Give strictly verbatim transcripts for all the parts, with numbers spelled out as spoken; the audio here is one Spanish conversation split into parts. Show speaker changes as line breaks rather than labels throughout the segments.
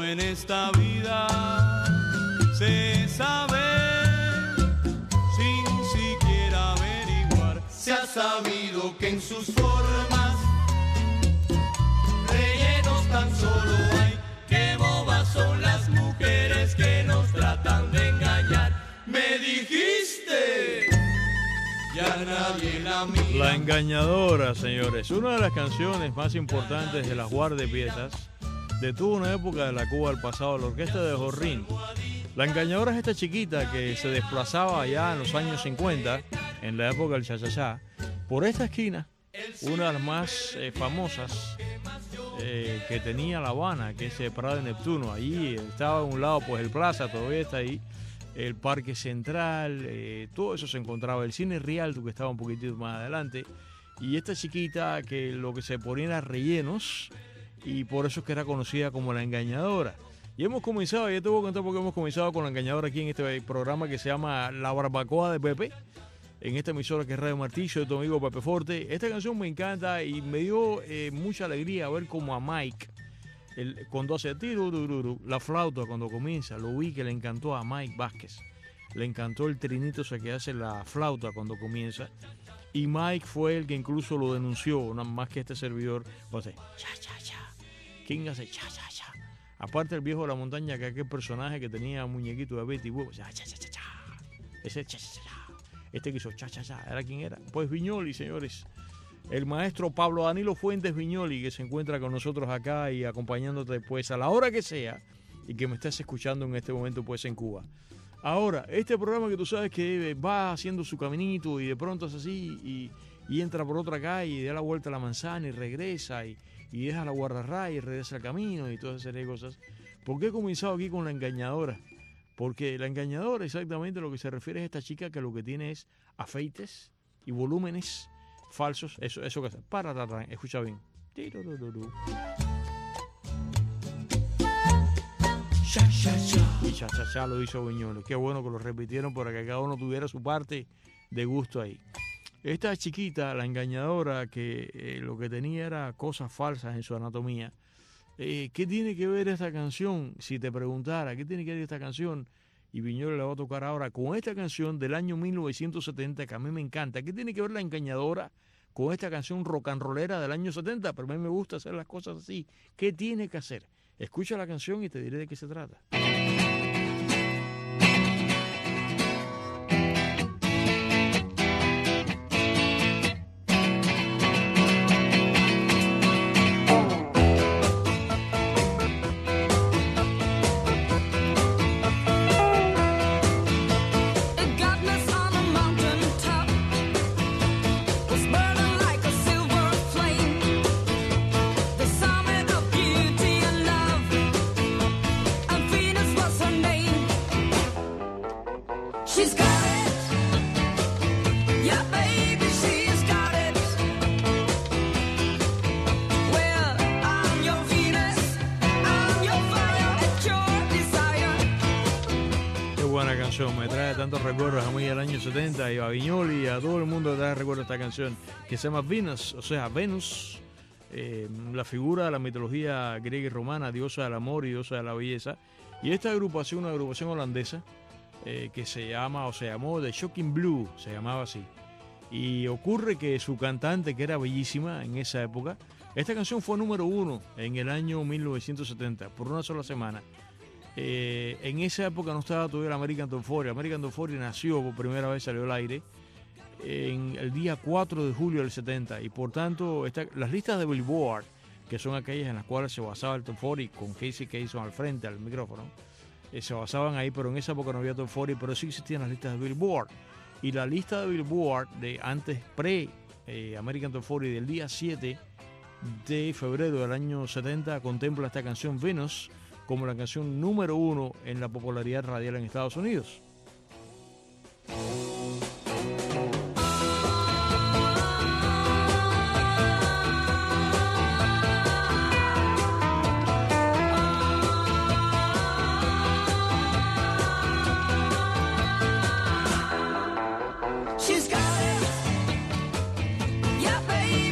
en esta vida se sabe sin siquiera averiguar. Se ha sabido que en sus formas rellenos tan solo hay. Qué bobas son las mujeres que nos tratan de engañar. Me dijiste, ya nadie la mira.
La Engañadora, señores, una de las canciones más importantes de las guardapiezas de toda una época de la Cuba del pasado, la orquesta de Jorrín. La Engañadora es esta chiquita que se desplazaba allá en los años cincuenta, en la época del cha-cha-cha, por esta esquina, una de las más eh, famosas eh, que tenía La Habana, que es el Parada de Neptuno. Allí estaba a un lado pues el Plaza, todavía está ahí, el Parque Central, eh, todo eso se encontraba, el Cine Rialto que estaba un poquitito más adelante, y esta chiquita que lo que se ponía era rellenos, y por eso es que era conocida como La Engañadora. Y hemos comenzado, ya te voy a contar porque hemos comenzado con La Engañadora aquí en este programa que se llama La Barbacoa de Pepe, en esta emisora que es Radio Martillo, de tu amigo Pepe Forte. Esta canción me encanta y me dio eh, mucha alegría ver como a Mike, el, cuando hace tiro, la flauta cuando comienza, lo vi que le encantó a Mike Vázquez. Le encantó el trinito ese que hace la flauta cuando comienza. Y Mike fue el que incluso lo denunció, nada más que este servidor. O sea, cha, cha, cha. ¿Quién hace cha, cha, cha? Aparte el viejo de la montaña, que aquel personaje que tenía un muñequito de Betty Boop, cha, cha, cha, cha, cha. Ese cha, cha, cha, cha. Este que hizo cha, cha, cha. ¿Era quién era? Pues Viñoli, señores. El maestro Pablo Danilo Fuentes Viñoli, que se encuentra con nosotros acá y acompañándote pues a la hora que sea y que me estás escuchando en este momento pues en Cuba. Ahora, este programa que tú sabes que va haciendo su caminito y de pronto es así y, y entra por otra calle y da la vuelta a la manzana y regresa y, y deja la guardarraya y regresa al camino y toda esa serie de cosas. ¿Por qué he comenzado aquí con La Engañadora? Porque La Engañadora exactamente lo que se refiere es esta chica que lo que tiene es afeites y volúmenes falsos, eso, eso que hace. Para, para, para, escucha bien. Y cha, cha, cha lo hizo Viñoles. Qué bueno que lo repitieron para que cada uno tuviera su parte de gusto ahí. Esta chiquita, La Engañadora, que eh, lo que tenía era cosas falsas en su anatomía. Eh, ¿Qué tiene que ver esta canción? Si te preguntara, ¿qué tiene que ver esta canción? Y Viñoles la va a tocar ahora con esta canción del año mil novecientos setenta, que a mí me encanta. ¿Qué tiene que ver La Engañadora con esta canción rock and rollera del año setenta? Pero a mí me gusta hacer las cosas así. ¿Qué tiene que hacer? Escucha la canción y te diré de qué se trata. Me trae tantos recuerdos a mí del año setenta y a Viñoli y a todo el mundo le trae recuerdos esta canción que se llama Venus, o sea, Venus, eh, la figura de la mitología griega y romana, diosa del amor y diosa de la belleza. Y esta agrupación, una agrupación holandesa eh, que se llama o se llamó The Shocking Blue, se llamaba así. Y ocurre que su cantante, que era bellísima en esa época, esta canción fue número uno en el año mil novecientos setenta por una sola semana. Eh, en esa época no estaba todavía el American Top cuarenta. American Top cuarenta nació por primera vez, salió al aire en el día cuatro de julio del setenta y por tanto esta, las listas de Billboard, que son aquellas en las cuales se basaba el Top cuarenta con Casey Kasem al frente al micrófono, eh, se basaban ahí, pero en esa época no había Top cuarenta, pero sí existían las listas de Billboard. Y la lista de Billboard de antes pre eh, American Top cuarenta del día siete de febrero del año setenta contempla esta canción Venus como la canción número uno en la popularidad radial en Estados Unidos.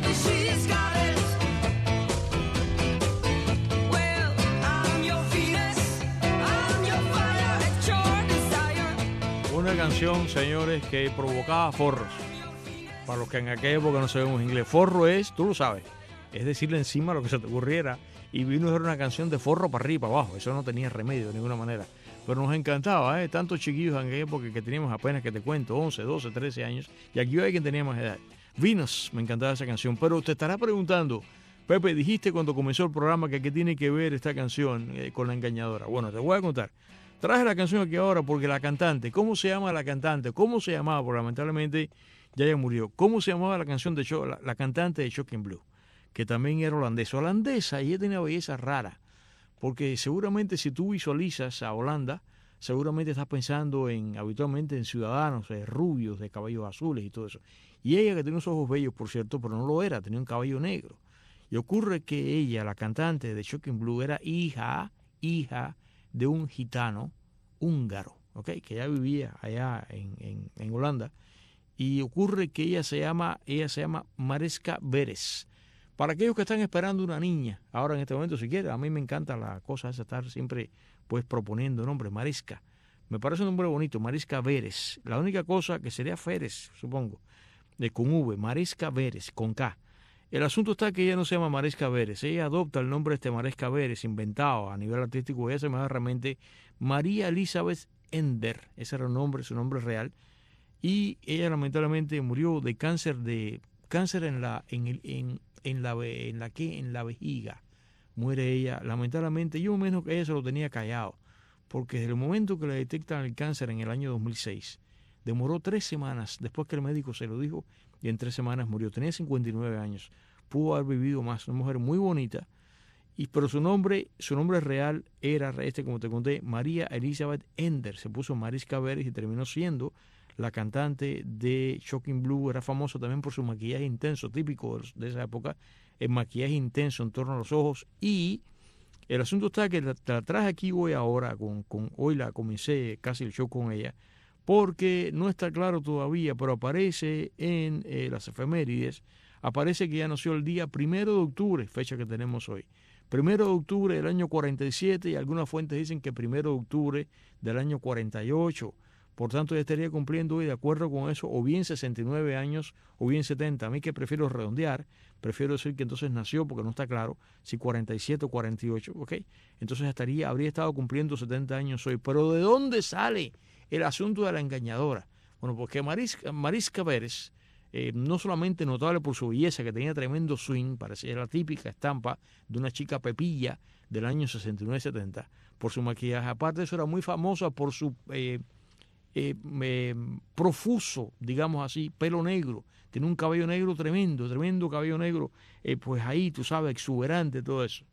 Feet
canción, señores, que provocaba forros. Para los que en aquella época no sabemos inglés. Forro es, tú lo sabes, es decirle encima lo que se te ocurriera. Y vino a ser una canción de forro para arriba, para abajo. Eso no tenía remedio de ninguna manera. Pero nos encantaba, ¿eh? Tantos chiquillos en aquella época que teníamos apenas, que te cuento, once, doce, trece años. Y aquí hay quien tenía más edad. Venus, me encantaba esa canción. Pero te estarás preguntando, Pepe, dijiste cuando comenzó el programa que qué tiene que ver esta canción eh, con La Engañadora. Bueno, te voy a contar. Traje la canción aquí ahora porque la cantante, ¿cómo se llama la cantante? ¿Cómo se llamaba? Porque lamentablemente ya ella murió. ¿Cómo se llamaba la canción de Cho- la, la cantante de Shocking Blue? Que también era holandesa. Holandesa, y ella tenía belleza rara. Porque seguramente si tú visualizas a Holanda, seguramente estás pensando en habitualmente en ciudadanos eh, rubios, de cabellos azules y todo eso. Y ella, que tenía unos ojos bellos, por cierto, pero no lo era, tenía un cabello negro. Y ocurre que ella, la cantante de Shocking Blue, era hija, hija de un gitano húngaro, ¿okay? Que ya vivía allá en, en, en Holanda. Y ocurre que ella se llama, ella se llama Mariska Veres. Para aquellos que están esperando una niña, ahora en este momento, si quieren, a mí me encanta la cosa esa, estar siempre pues proponiendo nombres. Mariska, me parece un nombre bonito, Mariska Veres. La única cosa que sería Feres, supongo, de con V, Mariska Veres, con K. El asunto está que ella no se llama Mariska Veres, ella adopta el nombre de este Mariska Veres, inventado a nivel artístico. Ella se llama realmente María Elizabeth Ender, ese era el nombre, su nombre real, y ella lamentablemente murió de cáncer de cáncer en la en el, en, en la en la que en la vejiga. Muere ella, lamentablemente. Yo menos que ella se lo tenía callado, porque desde el momento que le detectan el cáncer en el año dos mil seis, demoró tres semanas después que el médico se lo dijo, y en tres semanas murió. Tenía cincuenta y nueve años, pudo haber vivido más, una mujer muy bonita, y, pero su nombre, su nombre real era, este como te conté, María Elizabeth Ender. Se puso Mariska Veres y terminó siendo la cantante de Shocking Blue. Era famosa también por su maquillaje intenso, típico de esa época, el maquillaje intenso en torno a los ojos. Y el asunto está que la, la traje aquí hoy ahora, con, con, hoy la comencé casi el show con ella, porque no está claro todavía, pero aparece en eh, las efemérides, aparece que ya nació el día primero de octubre, fecha que tenemos hoy. Primero de octubre del año cuarenta y siete, y algunas fuentes dicen que primero de octubre del año cuarenta y ocho. Por tanto, ya estaría cumpliendo hoy, de acuerdo con eso, o bien sesenta y nueve años o bien setenta. A mí que prefiero redondear, prefiero decir que entonces nació, porque no está claro si cuarenta y siete o cuarenta y ocho, ¿ok? Entonces estaría, habría estado cumpliendo setenta años hoy. Pero ¿de dónde sale el asunto de La Engañadora? Bueno, porque Mariska, Mariska Veres, eh, no solamente notable por su belleza, que tenía tremendo swing, parecía la típica estampa de una chica pepilla del año sesenta y nueve setenta, por su maquillaje. Aparte de eso, era muy famosa por su eh, eh, eh, profuso, digamos así, pelo negro. Tiene un cabello negro tremendo, tremendo cabello negro, eh, pues ahí, tú sabes, exuberante, todo eso.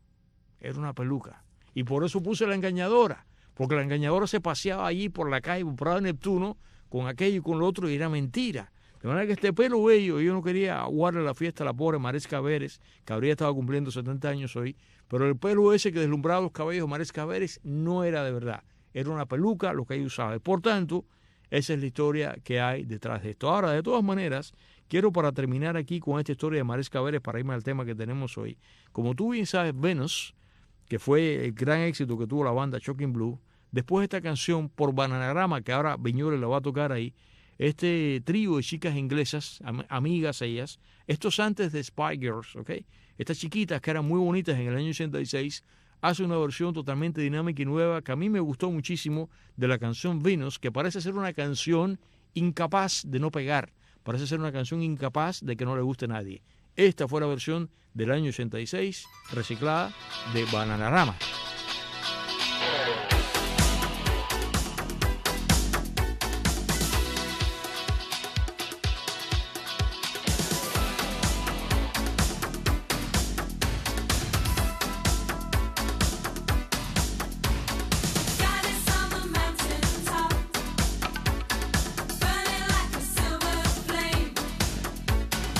Era una peluca. Y por eso puse La Engañadora, porque La Engañadora se paseaba allí por la calle, por Prado de Neptuno, con aquello y con lo otro, y era mentira. De manera que este pelo bello, yo no quería aguarle la fiesta a la pobre Mariska Veres, que habría estado cumpliendo setenta años hoy, pero el pelo ese que deslumbraba los cabellos de Mariska Veres no era de verdad. Era una peluca lo que ella usaba. Y por tanto, esa es la historia que hay detrás de esto. Ahora, de todas maneras, quiero para terminar aquí con esta historia de Mariska Veres, para irme al tema que tenemos hoy. Como tú bien sabes, Venus, que fue el gran éxito que tuvo la banda Shocking Blue, después de esta canción por Bananarama, que ahora Viñoles la va a tocar ahí, este trío de chicas inglesas, am amigas ellas, estos antes de Spy Girls, ¿ok? Estas chiquitas que eran muy bonitas en el año ochenta y seis, hace una versión totalmente dinámica y nueva que a mí me gustó muchísimo de la canción Venus, que parece ser una canción incapaz de no pegar, parece ser una canción incapaz de que no le guste a nadie. Esta fue la versión del año ochenta y seis, reciclada, de Bananarama.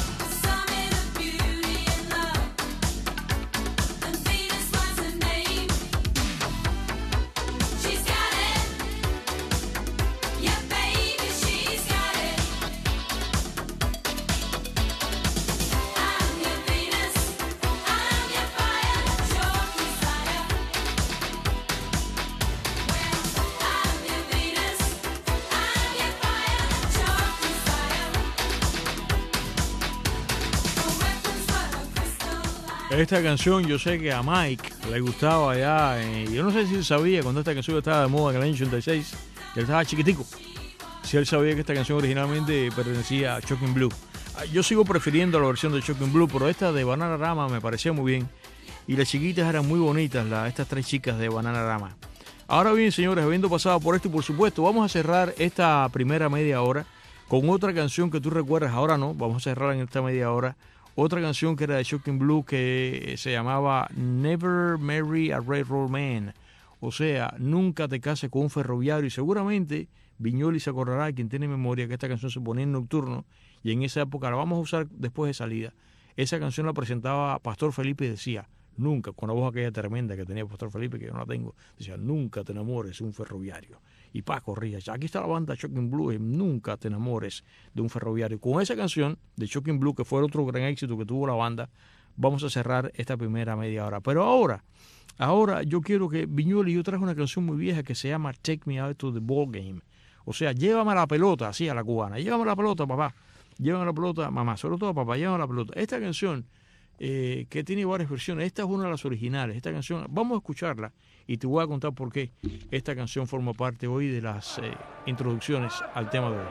Name
Esta canción yo sé que a Mike le gustaba ya, eh, yo no sé si él sabía cuando esta canción estaba de moda en el año ochenta y seis, que él estaba chiquitico, si él sabía que esta canción originalmente pertenecía a Shocking Blue. Yo sigo prefiriendo la versión de Shocking Blue, pero esta de Bananarama me parecía muy bien y las chiquitas eran muy bonitas, la, estas tres chicas de Bananarama. Ahora bien, señores, habiendo pasado por esto y por supuesto, vamos a cerrar esta primera media hora con otra canción que tú recuerdas, ahora no, vamos a cerrar en esta media hora, otra canción que era de Shocking Blue que se llamaba Never Marry a Railroad Man, o sea, nunca te cases con un ferroviario, y seguramente Viñoly se acordará, quien tiene memoria, que esta canción se ponía en nocturno y en esa época la vamos a usar después de salida. Esa canción la presentaba Pastor Felipe y decía, nunca, con la voz aquella tremenda que tenía Pastor Felipe, que yo no la tengo, decía, nunca te enamores de un ferroviario. Y Paco corría, aquí está la banda Shocking Blue, y nunca te enamores de un ferroviario. Con esa canción de Shocking Blue, que fue otro gran éxito que tuvo la banda, vamos a cerrar esta primera media hora. Pero ahora, ahora yo quiero que Viñoly, yo traje una canción muy vieja que se llama Take Me Out to the Ball Game. O sea, llévame a la pelota, así a la cubana, llévame a la pelota, papá, llévame a la pelota, mamá, sobre todo papá, llévame a la pelota. Esta canción, eh, que tiene varias versiones, esta es una de las originales, esta canción, vamos a escucharla y te voy a contar por qué esta canción forma parte hoy de las eh, introducciones al tema de hoy.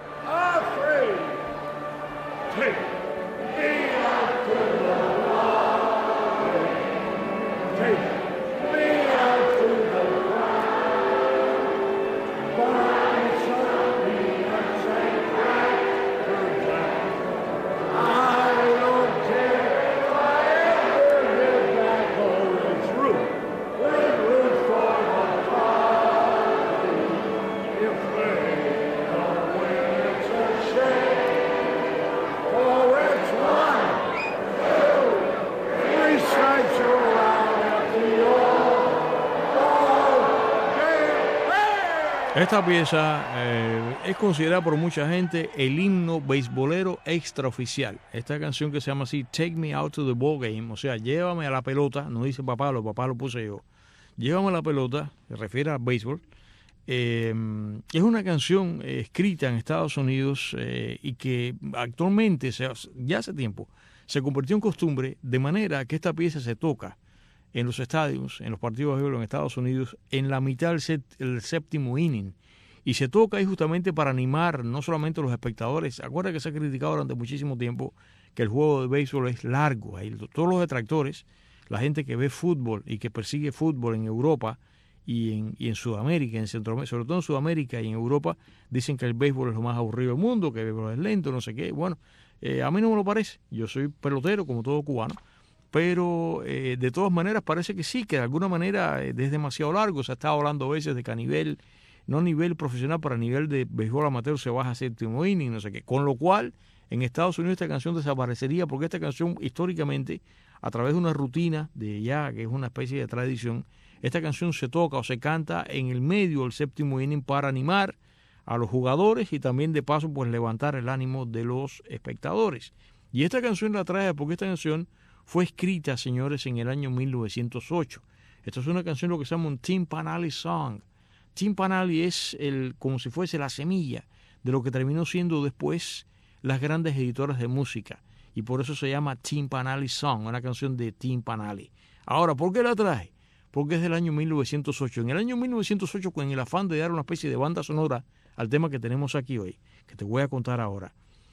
Esta pieza eh, es considerada por mucha gente el himno beisbolero extraoficial. Esta canción que se llama así, Take Me Out to the Ball Game, o sea, llévame a la pelota, no dice papá, lo papá lo puse yo. Llévame a la pelota, se refiere al béisbol. Eh, es una canción eh, escrita en Estados Unidos eh, y que actualmente, se, ya hace tiempo, se convirtió en costumbre, de manera que esta pieza se toca en los estadios, en los partidos de béisbol en Estados Unidos, en la mitad del set, el séptimo inning. Y se toca ahí justamente para animar no solamente a los espectadores. Acuérdate que se ha criticado durante muchísimo tiempo que el juego de béisbol es largo. Ahí, todos los detractores, la gente que ve fútbol y que persigue fútbol en Europa y en, y en Sudamérica, en Centroamérica, sobre todo en Sudamérica y en Europa, dicen que el béisbol es lo más aburrido del mundo, que el béisbol es lento, no sé qué. Bueno, eh, a mí no me lo parece. Yo soy pelotero, como todo cubano. Pero eh, de todas maneras parece que sí, que de alguna manera eh, es demasiado largo. Se ha estado hablando a veces de que a nivel, no a nivel profesional, pero a nivel de béisbol amateur se baja a séptimo inning, no sé qué. Con lo cual, en Estados Unidos esta canción desaparecería porque esta canción históricamente, a través de una rutina de ya, que es una especie de tradición, esta canción se toca o se canta en el medio del séptimo inning para animar a los jugadores y también de paso pues levantar el ánimo de los espectadores. Y esta canción la trae porque esta canción fue escrita, señores, en el año mil novecientos ocho. Esta es una canción lo que se llama un Timpanally Song. Timpanally es el, como si fuese la semilla de lo que terminó siendo después las grandes editoras de música. Y por eso se llama Timpanally Song, una canción de Timpanally. Ahora, ¿por qué la traje? Porque es del año mil novecientos ocho. En el año mil novecientos ocho, con el afán de dar una especie de banda sonora al tema que tenemos aquí hoy, que te voy a contar ahora.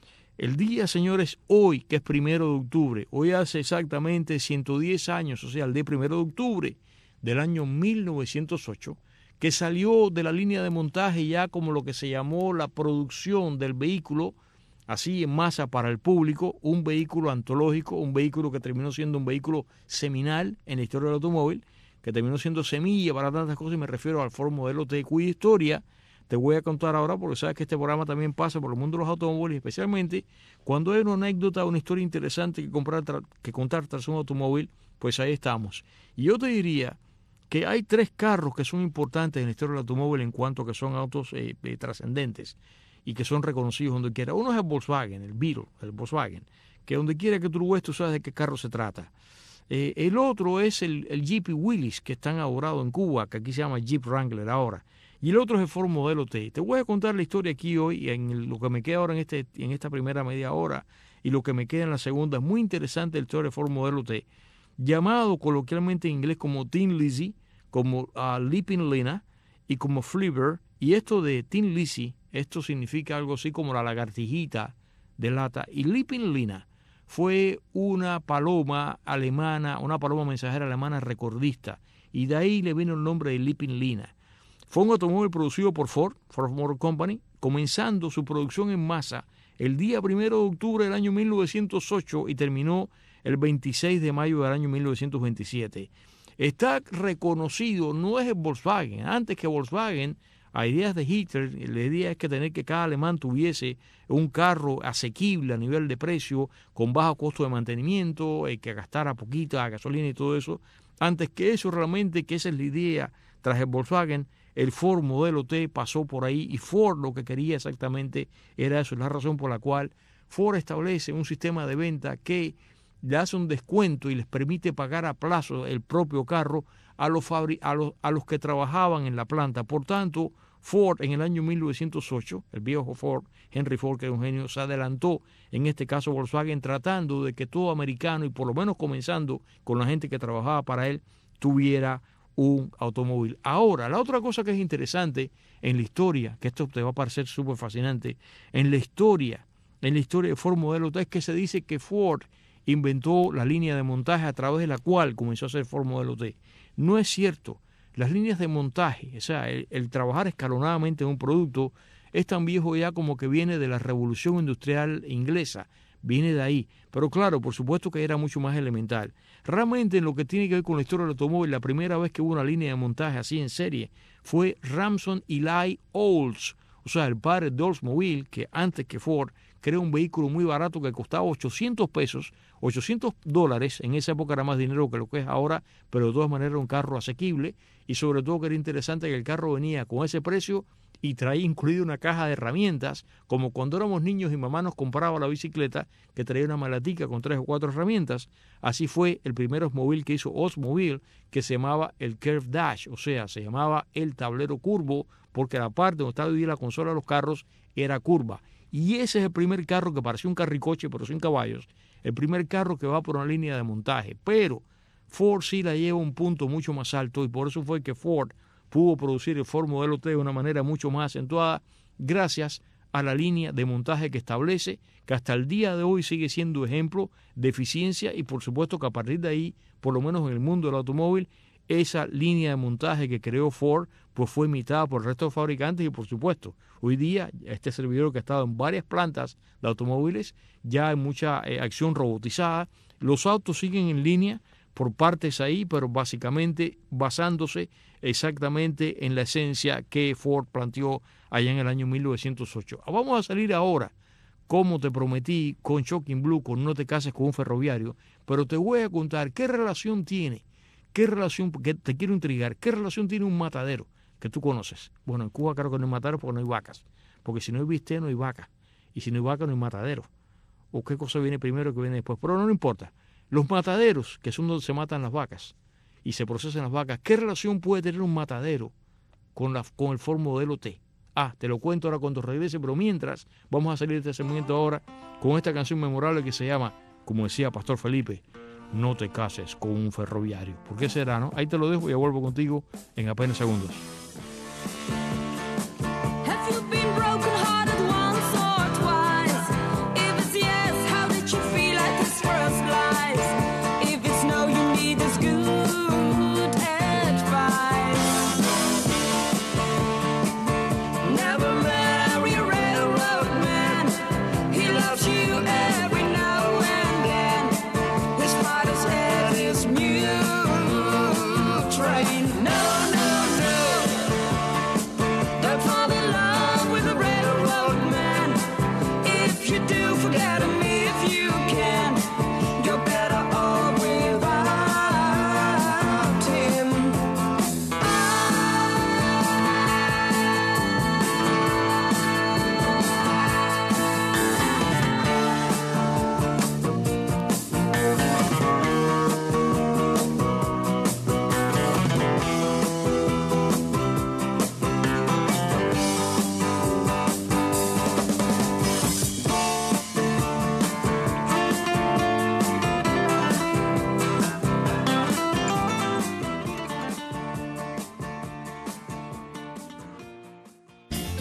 El día, señores, hoy, que es primero de octubre, hoy hace exactamente ciento diez años, o sea, el día primero de octubre del año mil novecientos ocho, que salió de la línea de montaje ya como lo que se llamó la producción del vehículo, así en masa para el público, un vehículo antológico, un vehículo que terminó siendo un vehículo seminal en la historia del automóvil, que terminó siendo semilla para tantas cosas, y me refiero al Ford Modelo T, cuya historia te voy a contar ahora, porque sabes que este programa también pasa por el mundo de los automóviles, especialmente cuando hay una anécdota, una historia interesante que, comprar, que contar tras un automóvil, pues ahí estamos. Y yo te diría que hay tres carros que son importantes en la historia del automóvil en cuanto a que son autos eh, eh, trascendentes y que son reconocidos donde quiera. Uno es el Volkswagen, el Beetle, el Volkswagen, que donde quiera que tú lo ves, tú sabes de qué carro se trata. Eh, el otro es el, el Jeep Willys, que están ahorrados en Cuba, que aquí se llama Jeep Wrangler ahora. Y el otro es el Ford Modelo T. Te voy a contar la historia aquí hoy, en lo que me queda ahora en, este, en esta primera media hora y lo que me queda en la segunda. Es muy interesante la historia del Ford Modelo T. llamado coloquialmente en inglés como Tin Lizzy, como uh, Leaping Lena y como Flivver. Y esto de Tin Lizzy, esto significa algo así como la lagartijita de lata. Y Leaping Lena fue una paloma alemana, una paloma mensajera alemana recordista. Y de ahí le vino el nombre de Leaping Lena. Fue un automóvil producido por Ford, Ford Motor Company, comenzando su producción en masa el día primero de octubre del año mil novecientos ocho y terminó el veintiséis de mayo del año mil novecientos veintisiete. Está reconocido, no es el Volkswagen. Antes que Volkswagen, a ideas de Hitler, la idea es que tener que cada alemán tuviese un carro asequible a nivel de precio, con bajo costo de mantenimiento, eh, que gastara poquita gasolina y todo eso. Antes que eso, realmente, que esa es la idea, tras el Volkswagen, el Ford Modelo T pasó por ahí y Ford lo que quería exactamente era eso. Es la razón por la cual Ford establece un sistema de venta que le hace un descuento y les permite pagar a plazo el propio carro a los, fabri- a los, a los que trabajaban en la planta. Por tanto, Ford en el año mil novecientos ocho, el viejo Ford, Henry Ford, que era un genio, se adelantó, en este caso Volkswagen, tratando de que todo americano, y por lo menos comenzando con la gente que trabajaba para él, tuviera un automóvil. Ahora, la otra cosa que es interesante en la historia, que esto te va a parecer súper fascinante, en la historia, en la historia de Ford Modelo T, es que se dice que Ford inventó la línea de montaje a través de la cual comenzó a hacer Ford Modelo T. No es cierto. Las líneas de montaje, o sea, el, el trabajar escalonadamente en un producto, es tan viejo ya como que viene de la Revolución Industrial Inglesa, viene de ahí. Pero claro, por supuesto que era mucho más elemental. Realmente en lo que tiene que ver con la historia del automóvil, la primera vez que hubo una línea de montaje así en serie fue Ramson Eli Olds, o sea, el padre de Oldsmobile, que antes que Ford creó un vehículo muy barato que costaba ochocientos pesos, ochocientos dólares, en esa época era más dinero que lo que es ahora, pero de todas maneras era un carro asequible y sobre todo que era interesante que el carro venía con ese precio y traía incluida una caja de herramientas, como cuando éramos niños y mamá nos compraba la bicicleta que traía una maletica con tres o cuatro herramientas. Así fue el primer Oldsmobile que hizo Oldsmobile, que se llamaba el Curve Dash, o sea, se llamaba el tablero curvo, porque la parte donde estaba dividida la consola de los carros era curva. Y ese es el primer carro que parecía un carricoche pero sin caballos, el primer carro que va por una línea de montaje. Pero Ford sí la lleva a un punto mucho más alto y por eso fue que Ford pudo producir el Ford Modelo T de una manera mucho más acentuada gracias a la línea de montaje que establece, que hasta el día de hoy sigue siendo ejemplo de eficiencia y por supuesto que a partir de ahí, por lo menos en el mundo del automóvil, esa línea de montaje que creó Ford pues fue imitada por el resto de fabricantes y por supuesto hoy día este servidor que ha estado en varias plantas de automóviles ya hay mucha eh, acción robotizada. Los autos siguen en línea por partes ahí, pero básicamente basándose exactamente en la esencia que Ford planteó allá en el año mil novecientos ocho. Vamos a salir ahora, como te prometí, con Shocking Blue, con No te cases con un ferroviario, pero te voy a contar qué relación tiene, qué relación, porque te quiero intrigar, qué relación tiene un matadero que tú conoces. Bueno, en Cuba creo que no hay matadero porque no hay vacas, porque si no hay bistec no hay vaca, y si no hay vaca no hay matadero. O qué cosa viene primero que viene después, pero no, no importa. Los mataderos, que son donde se matan las vacas y se procesan las vacas, ¿qué relación puede tener un matadero con, la, con el Ford Modelo T? Ah, te lo cuento ahora cuando regrese, pero mientras vamos a salir de este segmento ahora con esta canción memorable que se llama, como decía Pastor Felipe, No te cases con un ferroviario. ¿Por qué será, no? Ahí te lo dejo y ya vuelvo contigo en apenas segundos.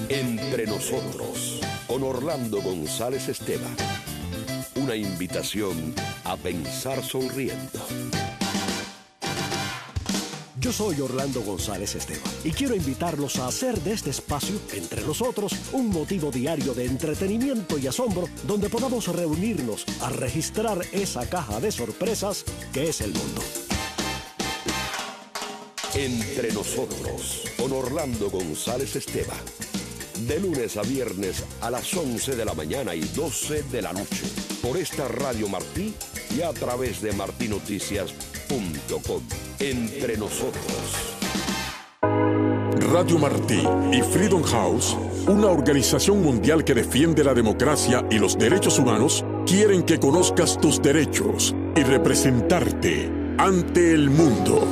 Entre nosotros, con Orlando González Esteban. Una invitación a pensar sonriendo.
Yo soy Orlando González Esteban y quiero invitarlos a hacer de este espacio, Entre Nosotros, un motivo diario de entretenimiento y asombro donde podamos reunirnos a registrar esa caja de sorpresas que es el mundo.
Entre Nosotros, con Orlando González Esteban. De lunes a viernes a las once de la mañana y doce de la noche. Por esta Radio Martí y a través de martí noticias punto com. Entre Nosotros.
Radio Martí y Freedom House, una organización mundial que defiende la democracia y los derechos humanos, quieren que conozcas tus derechos y representarte ante el mundo.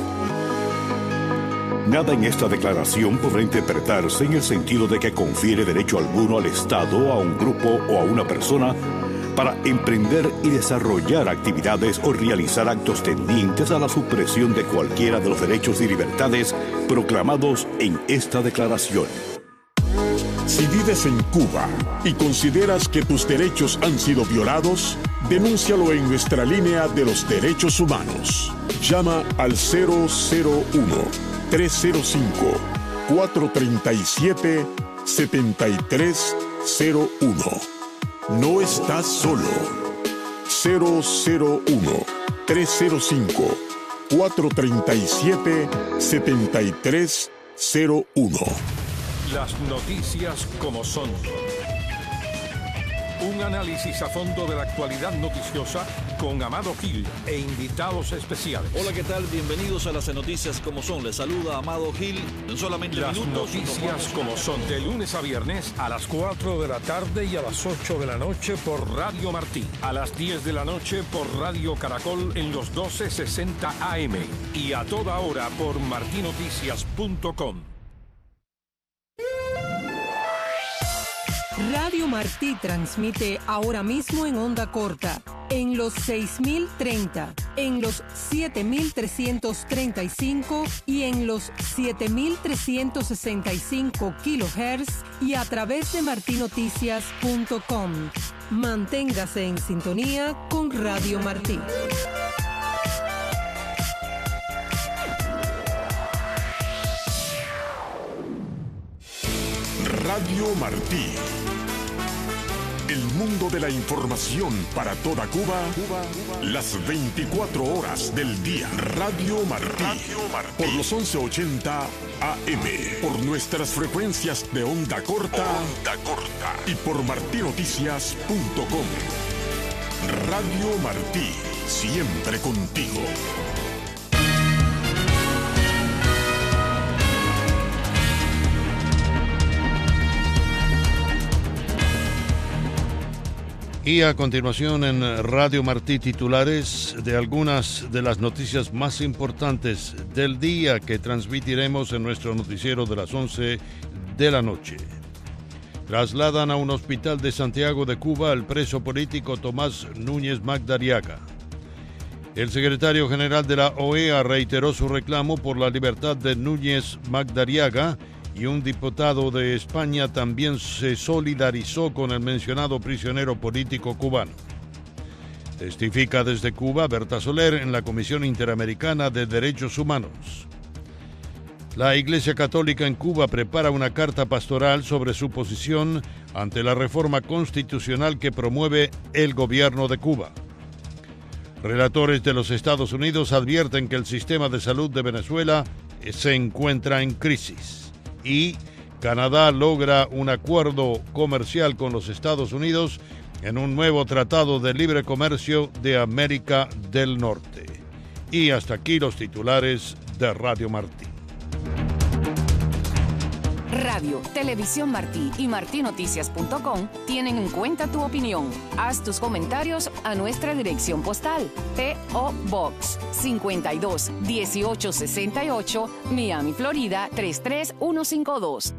Nada en esta declaración podrá interpretarse en el sentido de que confiere derecho alguno al Estado, a un grupo o a una persona para emprender y desarrollar actividades o realizar actos tendientes a la supresión de cualquiera de los derechos y libertades proclamados en esta declaración.
Si vives en Cuba y consideras que tus derechos han sido violados, denúncialo en nuestra línea de los derechos humanos. Llama al cero cero uno, tres cero cinco, cuatro tres siete, siete tres cero uno. No estás solo. cero cero uno, tres cero cinco, cuatro tres siete, siete tres cero uno.
Las noticias como son. Un análisis a fondo de la actualidad noticiosa con Amado Gil e invitados especiales.
Hola, ¿qué tal? Bienvenidos a las noticias como son. Les saluda Amado Gil. En solamente
las
minutos.
Noticias como son. De lunes a viernes a las cuatro de la tarde y a las ocho de la noche por Radio Martí. A las diez de la noche por Radio Caracol en los doce sesenta A M. Y a toda hora por martí noticias punto com.
Radio Martí transmite ahora mismo en onda corta, en los seis mil treinta, en los siete mil trescientos treinta y cinco y en los siete mil trescientos sesenta y cinco kilohertz y a través de martí noticias punto com. Manténgase en sintonía con Radio Martí.
Radio Martí. El mundo de la información para toda Cuba, Cuba, Cuba. Las veinticuatro horas del día. Radio Martí. Radio Martí. Por los once ochenta A M. Por nuestras frecuencias de onda corta. Onda corta. Y por martí noticias punto com. Radio Martí. Siempre contigo.
Y a continuación en Radio Martí, titulares de algunas de las noticias más importantes del día que transmitiremos en nuestro noticiero de las once de la noche. Trasladan a un hospital de Santiago de Cuba al preso político Tomás Núñez Magdariaga. El secretario general de la O E A reiteró su reclamo por la libertad de Núñez Magdariaga y un diputado de España también se solidarizó con el mencionado prisionero político cubano. Testifica desde Cuba Berta Soler en la Comisión Interamericana de Derechos Humanos. La Iglesia Católica en Cuba prepara una carta pastoral sobre su posición ante la reforma constitucional que promueve el gobierno de Cuba. Relatores de los Estados Unidos advierten que el sistema de salud de Venezuela se encuentra en crisis. Y Canadá logra un acuerdo comercial con los Estados Unidos en un nuevo tratado de libre comercio de América del Norte. Y hasta aquí los titulares de Radio Martí.
Radio, Televisión Martí y martí noticias punto com tienen en cuenta tu opinión. Haz tus comentarios a nuestra dirección postal. P O Box cincuenta y dos, dieciocho sesenta y ocho, Miami, Florida tres tres uno cinco dos.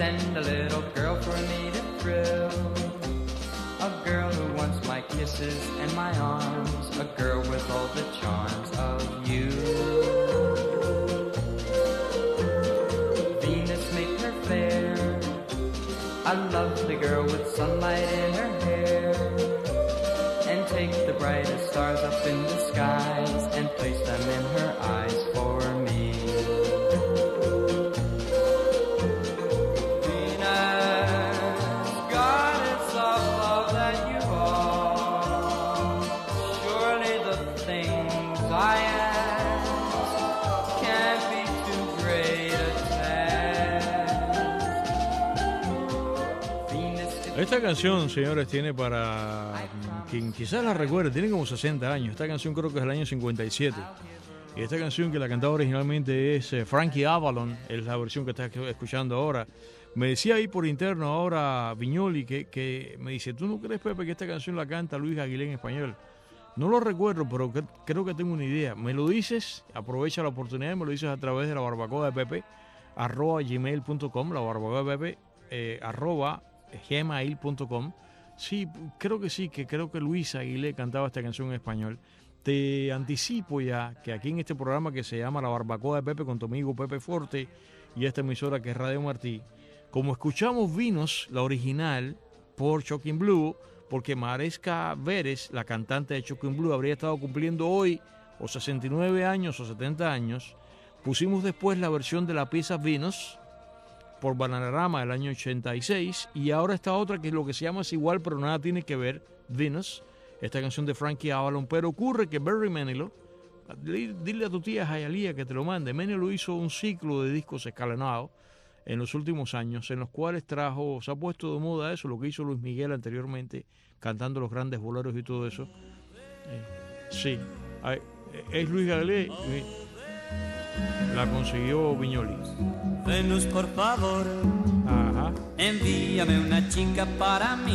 send a little girl for me to thrill. A girl who wants my kisses and my arms. A girl with all the charms of you. Venus make her fair. A lovely girl with sunlight in her hair. And take the brightest stars up in the skies and place them in her eyes for me.
Esta canción, señores, tiene para quien quizás la recuerde, tiene como sesenta años. Esta canción creo que es del año cincuenta y siete. Y esta canción que la cantaba originalmente es eh, Frankie Avalon, es la versión que estás escuchando ahora. Me decía ahí por interno ahora Viñoli que, que me dice, ¿tú no crees, Pepe, que esta canción la canta Luis Aguilé en español? No lo recuerdo, pero que, creo que tengo una idea. Me lo dices, aprovecha la oportunidad, me lo dices a través de la barbacoa de Pepe, arroba gmail punto com, la barbacoa de Pepe, eh, arroba gmail punto com. Sí, creo que sí, que creo que Luis Aguilé cantaba esta canción en español. Te anticipo ya que aquí en este programa que se llama La Barbacoa de Pepe con tu amigo Pepe Forte y esta emisora que es Radio Martí, como escuchamos Vinos, la original, por Shocking Blue, porque Maresca Vélez, la cantante de Shocking Blue, habría estado cumpliendo hoy o sesenta y nueve años o setenta años, pusimos después la versión de la pieza Vinos por Bananarama del año ochenta y seis, y ahora esta otra que es lo que se llama es igual pero nada tiene que ver, Venus, esta canción de Frankie Avalon. Pero ocurre que Barry Manilow, dile a tu tía Jayalía que te lo mande, Manilow hizo un ciclo de discos escalonados en los últimos años, en los cuales trajo, se ha puesto de moda eso, lo que hizo Luis Miguel anteriormente, cantando los grandes boleros y todo eso. Eh, sí, es Luis Aguilé. La consiguió Viñoli.
Venus, por favor,
ajá,
envíame una chica para mí,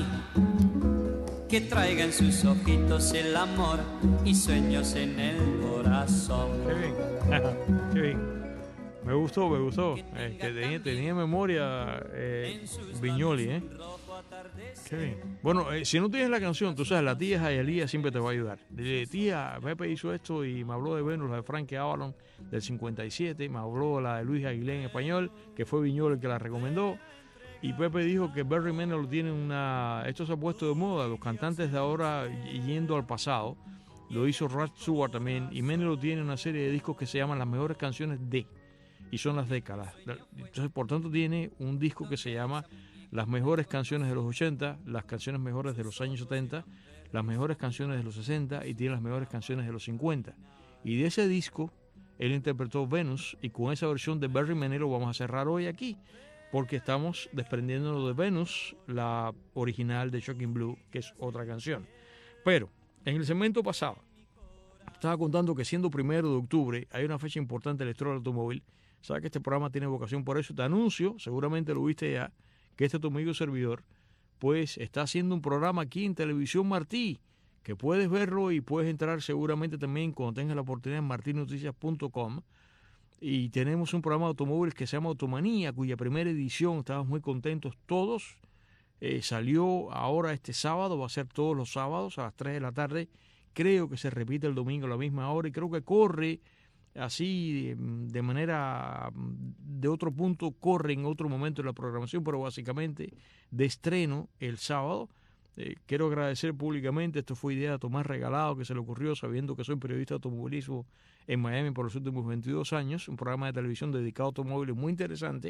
que traiga en sus ojitos el amor y sueños en el corazón.
Qué bien, qué bien. Me gustó, me gustó. Eh, que tenía, tenía memoria eh, Viñoli, ¿eh? Qué bien. Bueno, eh, si no tienes la canción, tú sabes, la tía Jayalía siempre te va a ayudar. Dile, tía, Pepe hizo esto y me habló de Venus, la de Frankie Avalon del cincuenta y siete, me habló la de Luis Aguilé en español, que fue Viñoli el que la recomendó. Y Pepe dijo que Barry Manilow tiene una... Esto se ha puesto de moda, los cantantes de ahora yendo al pasado. Lo hizo Rod Stewart también. Y Manilow tiene una serie de discos que se llaman Las Mejores Canciones de... Y son las décadas. Entonces, por tanto, tiene un disco que se llama Las Mejores Canciones de los ochenta, las canciones mejores de los años setenta, las mejores canciones de los sesenta y tiene las mejores canciones de los cincuenta. Y de ese disco, él interpretó Venus, y con esa versión de Barry Manilow vamos a cerrar hoy aquí, porque estamos desprendiéndonos de Venus, la original de Shocking Blue, que es otra canción. Pero, en el segmento pasado, estaba contando que siendo primero de octubre, hay una fecha importante en la historia del automóvil. Sabes que este programa tiene vocación por eso. Te anuncio, seguramente lo viste ya, que este tu amigo servidor, pues está haciendo un programa aquí en Televisión Martí, que puedes verlo y puedes entrar seguramente también cuando tengas la oportunidad en martí noticias punto com. Y tenemos un programa de automóviles que se llama Automanía, cuya primera edición, estamos muy contentos todos, eh, salió ahora este sábado, va a ser todos los sábados a las tres de la tarde, creo que se repite el domingo a la misma hora y creo que corre así de manera, de otro punto, corre en otro momento de la programación, pero básicamente de estreno el sábado. Eh, quiero agradecer públicamente, esto fue idea de Tomás Regalado, que se le ocurrió sabiendo que soy periodista de automovilismo en Miami por los últimos veintidós años, un programa de televisión dedicado a automóviles muy interesante.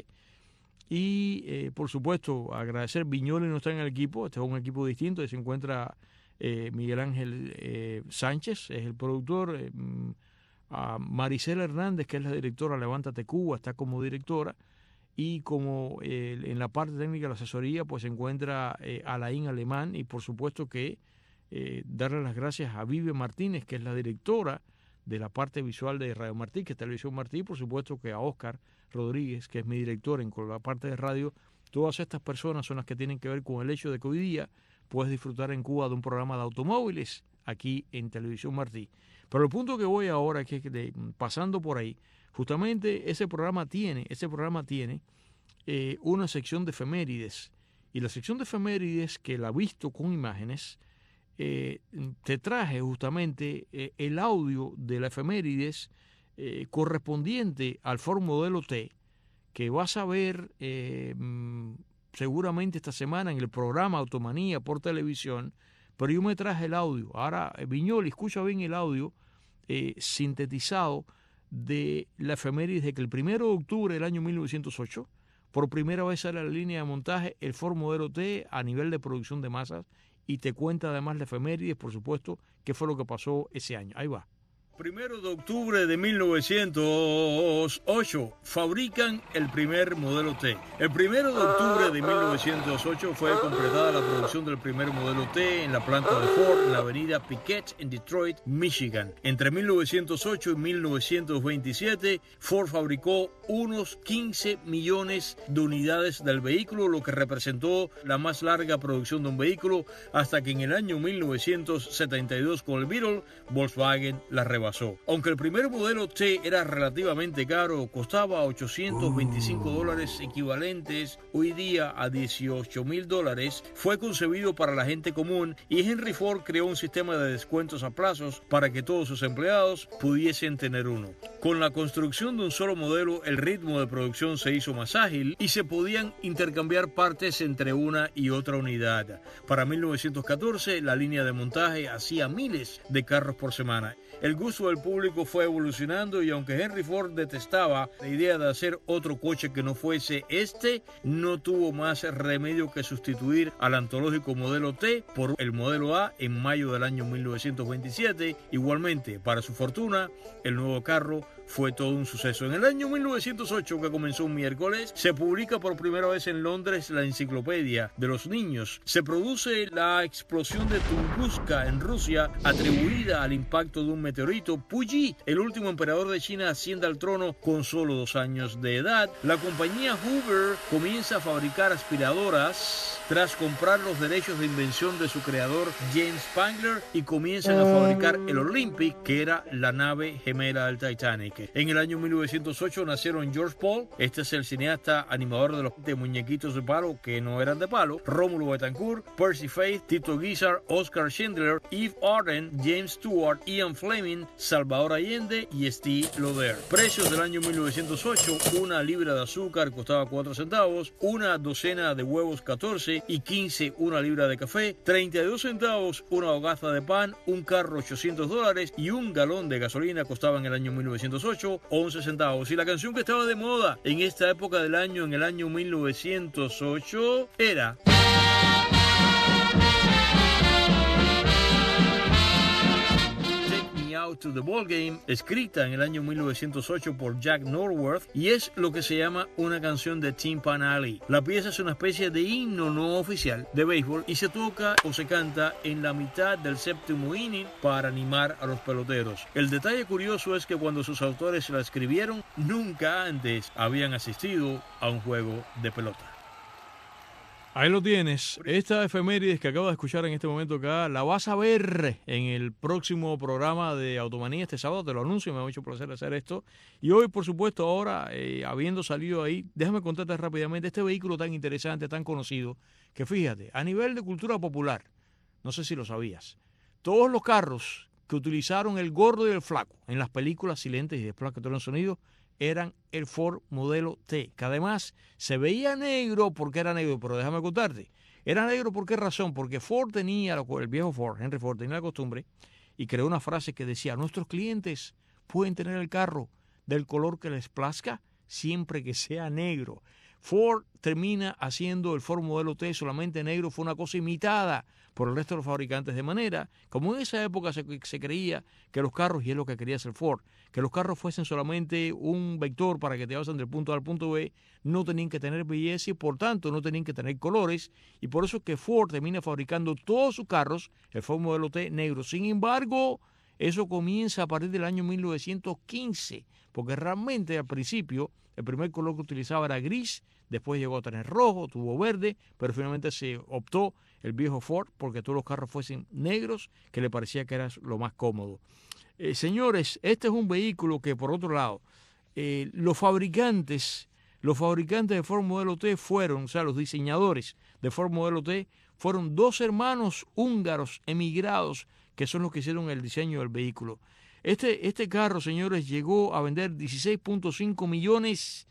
Y eh, por supuesto agradecer, Viñoli no está en el equipo, este es un equipo distinto, ahí se encuentra eh, Miguel Ángel eh, Sánchez, es el productor, eh, a Maricela Hernández, que es la directora Levántate Cuba, está como directora, y como eh, en la parte técnica de la asesoría pues se encuentra eh, Alain Alemán, y por supuesto que eh, darle las gracias a Vive Martínez, que es la directora de la parte visual de Radio Martí, que es Televisión Martí, y por supuesto que a Oscar Rodríguez, que es mi director en la parte de radio. Todas estas personas son las que tienen que ver con el hecho de que hoy día puedes disfrutar en Cuba de un programa de automóviles aquí en Televisión Martí. Pero el punto que voy ahora es que de, pasando por ahí, justamente ese programa tiene, ese programa tiene eh, una sección de efemérides. Y la sección de efemérides, que la he visto con imágenes, eh, te traje justamente eh, el audio de la efemérides eh, correspondiente al Ford Modelo T, que vas a ver eh, seguramente esta semana en el programa Automanía por televisión, pero yo me traje el audio. Ahora, Viñoli, escucha bien el audio eh, sintetizado de la efemérides de que el primero de octubre del año mil novecientos ocho, por primera vez sale a la línea de montaje el Ford Modelo T a nivel de producción de masas, y te cuenta además la efemérides, por supuesto, qué fue lo que pasó ese año. Ahí va. Primero de octubre de mil novecientos ocho fabrican el primer modelo T. El primero de octubre de mil novecientos ocho fue completada la producción del primer modelo T en la planta de Ford en la avenida Piquet en Detroit, Michigan. Entre mil novecientos ocho y mil novecientos veintisiete, Ford fabricó unos quince millones de unidades del vehículo, lo que representó la más larga producción de un vehículo, hasta que en el año mil novecientos setenta y dos con el Beetle, Volkswagen la rebasó. Aunque el primer modelo T era relativamente caro, costaba ochocientos veinticinco dólares equivalentes hoy día a dieciocho mil dólares, fue concebido para la gente común y Henry Ford creó un sistema de descuentos a plazos para que todos sus empleados pudiesen tener uno. Con la construcción de un solo modelo, el ritmo de producción se hizo más ágil y se podían intercambiar partes entre una y otra unidad. Para mil novecientos catorce, la línea de montaje hacía miles de carros por semana. El gusto del público fue evolucionando y aunque Henry Ford detestaba la idea de hacer otro coche que no fuese este, no tuvo más remedio que sustituir al antológico modelo T por el modelo A en mayo del año mil novecientos veintisiete. Igualmente, para su fortuna, el nuevo carro fue todo un suceso. En el año mil novecientos ocho, que comenzó un miércoles, se publica por primera vez en Londres la Enciclopedia de los Niños. Se produce la explosión de Tunguska en Rusia, atribuida al impacto de un meteorito. Puyi, el último emperador de China, asciende al trono con solo dos años de edad. La compañía Hoover comienza a fabricar aspiradoras tras comprar los derechos de invención de su creador James Spangler, y comienzan a fabricar el Olympic, que era la nave gemela del Titanic. En el año mil novecientos ocho nacieron George Paul, este es el cineasta animador de los de muñequitos de palo que no eran de palo, Rómulo Betancourt, Percy Faith, Tito Guizar, Oscar Schindler, Eve Arden, James Stewart, Ian Fleming, Salvador Allende y Steve Lauder. Precios del año mil novecientos ocho: una libra de azúcar costaba cuatro centavos, una docena de huevos catorce y quince una libra de café, treinta y dos centavos una hogaza de pan, un carro ochocientos dólares y un galón de gasolina costaba en el año mil novecientos ocho once centavos. Y la canción que estaba de moda en esta época del año, en el año mil novecientos ocho, era Out to the Ball Game, escrita en el año mil novecientos ocho por Jack Norworth, y es lo que se llama una canción de Tin Pan Alley. La pieza es una especie de himno no oficial de béisbol y se toca o se canta en la mitad del séptimo inning para animar a los peloteros. El detalle curioso es que cuando sus autores la escribieron, nunca antes habían asistido a un juego de pelota. Ahí lo tienes. Esta efemérides que acabo de escuchar en este momento acá, la vas a ver en el próximo programa de Automanía este sábado, te lo anuncio, me ha mucho placer hacer esto. Y hoy, por supuesto, ahora, eh, habiendo salido ahí, déjame contarte rápidamente este vehículo tan interesante, tan conocido, que fíjate, a nivel de cultura popular, no sé si lo sabías, todos los carros que utilizaron el gordo y el flaco en las películas silentes y después que tuvieron sonido, eran el Ford Modelo T, que además se veía negro porque era negro, pero déjame contarte, era negro ¿por qué razón? Porque Ford tenía, el viejo Ford, Henry Ford, tenía la costumbre y creó una frase que decía: nuestros clientes pueden tener el carro del color que les plazca siempre que sea negro. Ford termina haciendo el Ford Modelo T solamente negro, fue una cosa imitada por el resto de los fabricantes, de manera, como en esa época se, se creía que los carros, y es lo que quería hacer Ford, que los carros fuesen solamente un vector para que te llevasen del punto A al punto B, no tenían que tener belleza y por tanto no tenían que tener colores, y por eso es que Ford termina fabricando todos sus carros, el Ford Modelo T negro. Sin embargo, eso comienza a partir del año mil novecientos quince, porque realmente al principio el primer color que utilizaba era gris, después llegó a tener rojo, tuvo verde, pero finalmente se optó el viejo Ford porque todos los carros fuesen negros, que le parecía que era lo más cómodo. Eh, señores, este es un vehículo que, por otro lado, eh, los fabricantes Los fabricantes de Ford Modelo T fueron, o sea, los diseñadores de Ford Modelo T, fueron dos hermanos húngaros emigrados que son los que hicieron el diseño del vehículo. Este, este carro, señores, llegó a vender dieciséis punto cinco millones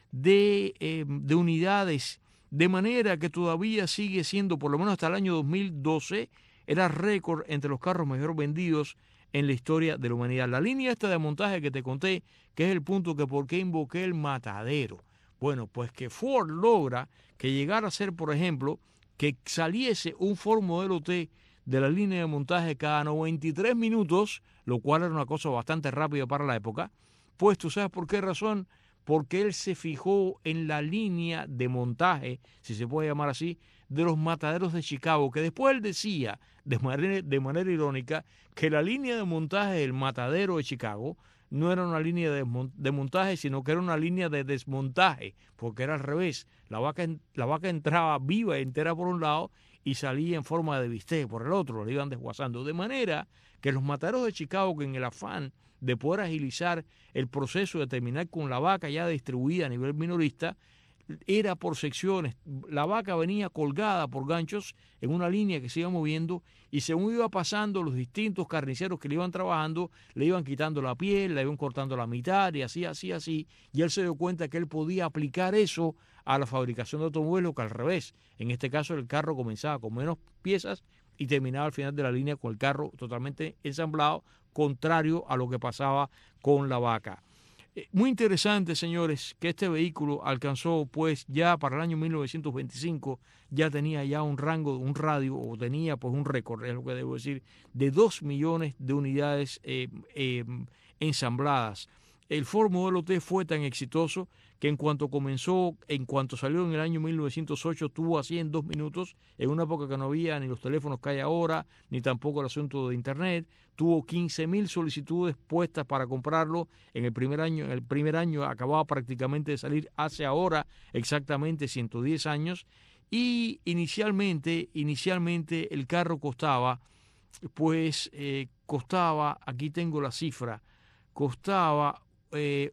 de, eh, de unidades, de manera que todavía sigue siendo, por lo menos hasta el año dos mil doce, era récord entre los carros mejor vendidos en la historia de la humanidad. La línea esta de montaje que te conté, que es el punto que por qué invoqué el matadero. Bueno, pues que Ford logra que llegara a ser, por ejemplo, que saliese un Ford Modelo T de la línea de montaje cada noventa y tres minutos, lo cual era una cosa bastante rápida para la época. Pues tú sabes por qué razón, porque él se fijó en la línea de montaje, si se puede llamar así, de los mataderos de Chicago, que después él decía, de manera, de manera irónica, que la línea de montaje del matadero de Chicago no era una línea de, de montaje, sino que era una línea de desmontaje, porque era al revés. La vaca, la vaca entraba viva entera por un lado y salía en forma de bistec por el otro, lo iban desguazando. De manera que los mataderos de Chicago, que en el afán de poder agilizar el proceso de terminar con la vaca ya distribuida a nivel minorista, era por secciones. La vaca venía colgada por ganchos en una línea que se iba moviendo y según iba pasando los distintos carniceros que le iban trabajando, le iban quitando la piel, le iban cortando la mitad y así, así, así. Y él se dio cuenta que él podía aplicar eso a la fabricación de automóviles, que al revés. En este caso el carro comenzaba con menos piezas y terminaba al final de la línea con el carro totalmente ensamblado, contrario a lo que pasaba con la vaca. Muy interesante, señores, que este vehículo alcanzó, pues ya para el año mil novecientos veinticinco, ya tenía ya un rango, un radio, o tenía pues un récord, es lo que debo decir, de dos millones de unidades eh, eh, ensambladas. El Ford Modelo T fue tan exitoso que en cuanto comenzó, en cuanto salió en el año mil novecientos ocho, tuvo así en dos minutos, en una época que no había ni los teléfonos que hay ahora, ni tampoco el asunto de internet, tuvo quince mil solicitudes puestas para comprarlo en el primer año. En el primer año acababa prácticamente de salir hace ahora exactamente ciento diez años, y inicialmente, inicialmente el carro costaba, pues eh, costaba, aquí tengo la cifra, costaba eh,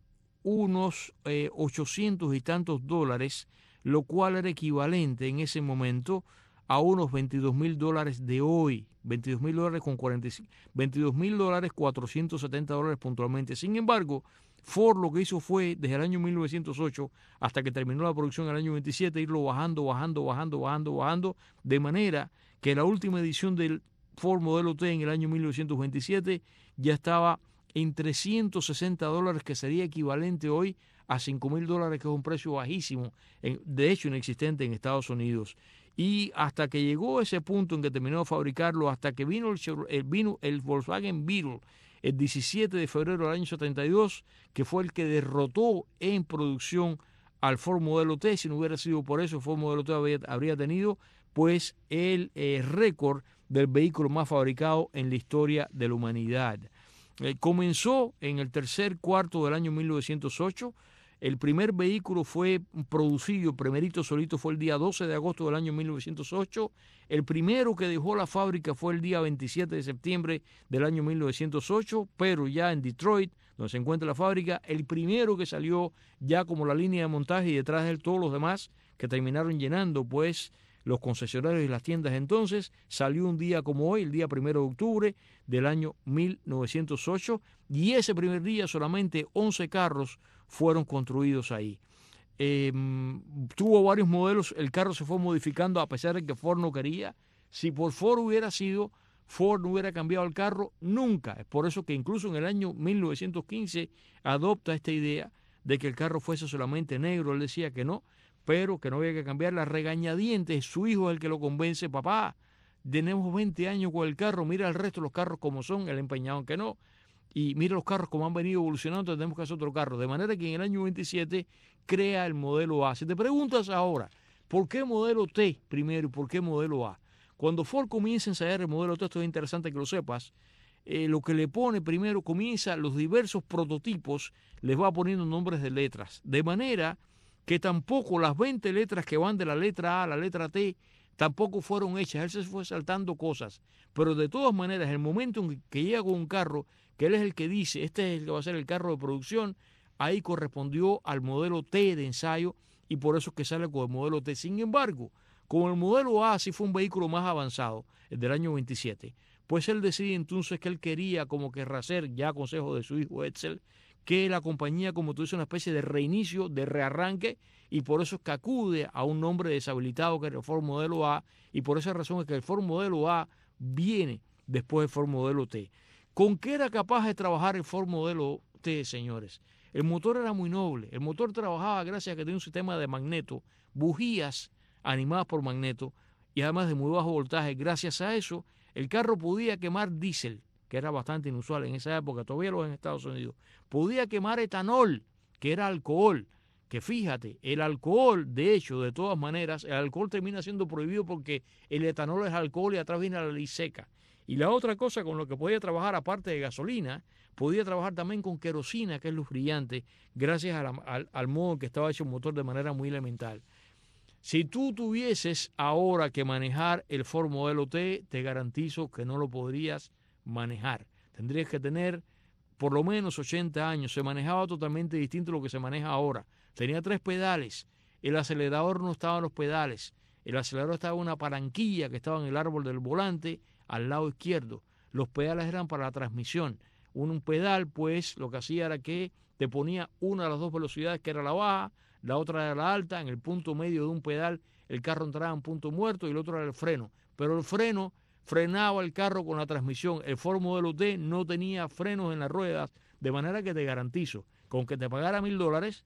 unos eh, ochocientos y tantos dólares, lo cual era equivalente en ese momento a unos veintidós mil dólares de hoy, veintidós mil dólares con cuarenta y cinco, veintidós mil dólares, cuatrocientos setenta dólares puntualmente. Sin embargo, Ford lo que hizo fue, desde el año mil novecientos ocho hasta que terminó la producción en el año veintisiete, irlo bajando, bajando, bajando, bajando, bajando, de manera que la última edición del Ford Modelo T en el año mil novecientos veintisiete ya estaba en trescientos sesenta dólares, que sería equivalente hoy a cinco mil dólares, que es un precio bajísimo, de hecho inexistente en Estados Unidos. Y hasta que llegó ese punto en que terminó de fabricarlo, hasta que vino el, el, vino el Volkswagen Beetle el diecisiete de febrero del año setenta y dos, que fue el que derrotó en producción al Ford Modelo T. Si no hubiera sido por eso, el Ford Modelo T habría, habría tenido pues el eh, récord del vehículo más fabricado en la historia de la humanidad. Eh, comenzó en el tercer cuarto del año mil novecientos ocho. El primer vehículo fue producido, el primerito solito, fue el día doce de agosto del año mil novecientos ocho. El primero que dejó la fábrica fue el día veintisiete de septiembre del año mil novecientos ocho, pero ya en Detroit, donde se encuentra la fábrica, el primero que salió ya como la línea de montaje, y detrás de él todos los demás que terminaron llenando pues los concesionarios y las tiendas entonces, salió un día como hoy, el día primero de octubre del año mil novecientos ocho, y ese primer día solamente once carros fueron construidos ahí. Eh, tuvo varios modelos, el carro se fue modificando a pesar de que Ford no quería. Si por Ford hubiera sido, Ford no hubiera cambiado el carro nunca. Es por eso que incluso en el año mil novecientos quince adopta esta idea de que el carro fuese solamente negro. Él decía que no, pero que no había que cambiar. La regañadientes, su hijo es el que lo convence: papá, tenemos veinte años con el carro, mira el resto de los carros como son, el empeñado en que no, y mira los carros como han venido evolucionando, tenemos que hacer otro carro. De manera que en el año veintisiete crea el modelo A. Si te preguntas ahora, ¿por qué modelo T primero y por qué modelo A? Cuando Ford comienza a ensayar el modelo T, esto es interesante que lo sepas, eh, lo que le pone primero, comienza los diversos prototipos, les va poniendo nombres de letras, de manera que tampoco las veinte letras que van de la letra A a la letra T tampoco fueron hechas. Él se fue saltando cosas, pero de todas maneras, el momento en que llega con un carro, que él es el que dice, este es el que va a ser el carro de producción, ahí correspondió al modelo T de ensayo y por eso es que sale con el modelo T. Sin embargo, como el modelo A sí fue un vehículo más avanzado, el del año veintisiete, pues él decide entonces que él quería como que hacer, ya a consejo de su hijo Edsel, que la compañía, como tú dices, una especie de reinicio, de rearranque, y por eso es que acude a un nombre deshabilitado que es el Ford Modelo A, y por esa razón es que el Ford Modelo A viene después del Ford Modelo T. ¿Con qué era capaz de trabajar el Ford Modelo T, señores? El motor era muy noble. El motor trabajaba gracias a que tenía un sistema de magneto, bujías animadas por magneto, y además de muy bajo voltaje. Gracias a eso, el carro podía quemar diésel, que era bastante inusual en esa época, todavía lo es en Estados Unidos. Podía quemar etanol, que era alcohol, que fíjate, el alcohol, de hecho, de todas maneras, el alcohol termina siendo prohibido porque el etanol es alcohol y atrás viene la ley seca. Y la otra cosa con lo que podía trabajar, aparte de gasolina, podía trabajar también con querosina, que es luz brillante, gracias a la, al, al modo en que estaba hecho el motor de manera muy elemental. Si tú tuvieses ahora que manejar el Ford Modelo T, te garantizo que no lo podrías manejar. Tendrías que tener por lo menos ochenta años. Se manejaba totalmente distinto a lo que se maneja ahora. Tenía tres pedales. El acelerador no estaba en los pedales. El acelerador estaba en una palanquilla que estaba en el árbol del volante al lado izquierdo. Los pedales eran para la transmisión. Un pedal, pues, lo que hacía era que te ponía una de las dos velocidades, que era la baja, la otra era la alta. En el punto medio de un pedal el carro entraba en punto muerto y el otro era el freno. Pero el freno frenaba el carro con la transmisión. El Ford Modelo T no tenía frenos en las ruedas, de manera que te garantizo, con que te pagara mil dólares,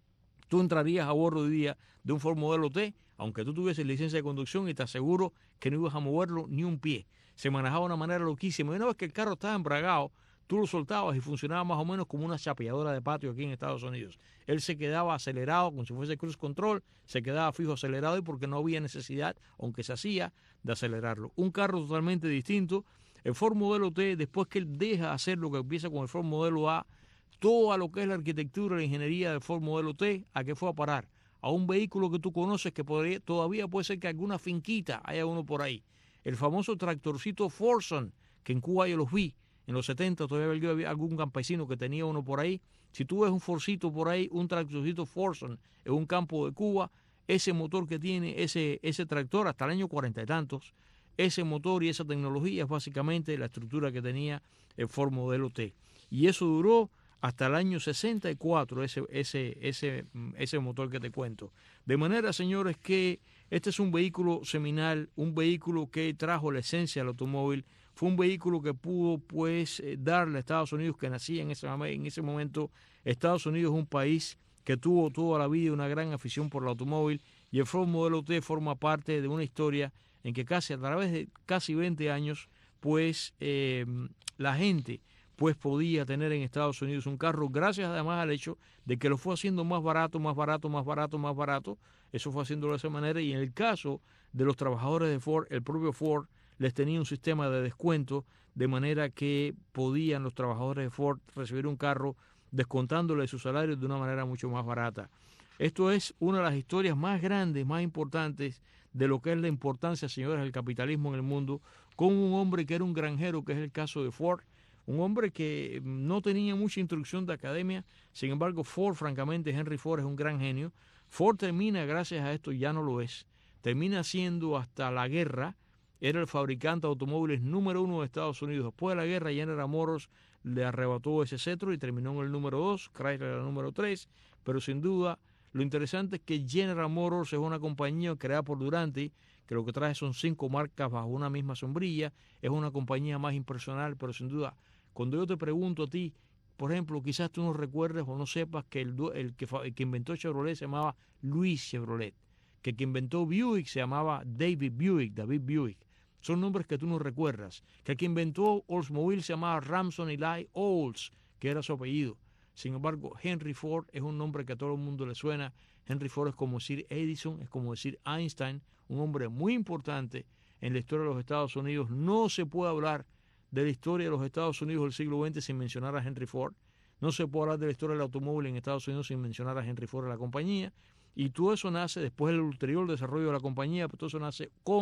tú entrarías a bordo hoy día de un Ford Modelo T, aunque tú tuvieses licencia de conducción, y te aseguro que no ibas a moverlo ni un pie. Se manejaba de una manera loquísima. Y una vez que el carro estaba embragado, tú lo soltabas y funcionaba más o menos como una chapeadora de patio aquí en Estados Unidos. Él se quedaba acelerado, como si fuese cruise control, se quedaba fijo acelerado, y porque no había necesidad, aunque se hacía, de acelerarlo. Un carro totalmente distinto. El Ford Modelo T, después que él deja hacer lo que empieza con el Ford Modelo A, toda lo que es la arquitectura y la ingeniería del Ford Modelo T, ¿a qué fue a parar? A un vehículo que tú conoces, que podría, todavía puede ser que alguna finquita haya uno por ahí. El famoso tractorcito Fordson, que en Cuba yo los vi. En los setenta todavía había algún campesino que tenía uno por ahí. Si tú ves un Fordcito por ahí, un tractorcito Fordson en un campo de Cuba, ese motor que tiene ese, ese tractor hasta el año cuarenta y tantos, ese motor y esa tecnología es básicamente la estructura que tenía el Ford Modelo T. Y eso duró hasta el año sesenta y cuatro, ese, ese, ese, ese motor que te cuento. De manera, señores, que este es un vehículo seminal, un vehículo que trajo la esencia del automóvil. Fue un vehículo que pudo, pues, darle a Estados Unidos, que nacía en ese, en ese momento. Estados Unidos es un país que tuvo toda la vida una gran afición por el automóvil, y el Ford Modelo T forma parte de una historia en que casi a través de casi veinte años, pues, eh, la gente pues podía tener en Estados Unidos un carro, gracias además al hecho de que lo fue haciendo más barato, más barato, más barato, más barato. Eso fue haciéndolo de esa manera, y en el caso de los trabajadores de Ford, el propio Ford les tenía un sistema de descuento, de manera que podían los trabajadores de Ford recibir un carro descontándole sus salarios de una manera mucho más barata. Esto es una de las historias más grandes, más importantes de lo que es la importancia, señores, del capitalismo en el mundo, con un hombre que era un granjero, que es el caso de Ford, un hombre que no tenía mucha instrucción de academia. Sin embargo, Ford, francamente, Henry Ford es un gran genio. Ford termina, gracias a esto, ya no lo es, termina siendo hasta la guerra, era el fabricante de automóviles número uno de Estados Unidos. Después de la guerra, General Motors le arrebató ese cetro y terminó en el número dos, Chrysler era el número tres, pero sin duda lo interesante es que General Motors es una compañía creada por Duranty, que lo que trae son cinco marcas bajo una misma sombrilla. Es una compañía más impersonal, pero sin duda, cuando yo te pregunto a ti, por ejemplo, quizás tú no recuerdes o no sepas que el, el, que, el que inventó Chevrolet se llamaba Louis Chevrolet, que el que inventó Buick se llamaba David Buick, David Buick. Son nombres que tú no recuerdas. Que el que inventó Oldsmobile se llamaba Ramson Eli Olds, que era su apellido. Sin embargo, Henry Ford es un nombre que a todo el mundo le suena. Henry Ford es como decir Edison, es como decir Einstein, un hombre muy importante en la historia de los Estados Unidos. No se puede hablar de la historia de los Estados Unidos del siglo veinte sin mencionar a Henry Ford. No se puede hablar de la historia del automóvil en Estados Unidos sin mencionar a Henry Ford y la compañía. Y todo eso nace después del ulterior desarrollo de la compañía, pero todo eso nace con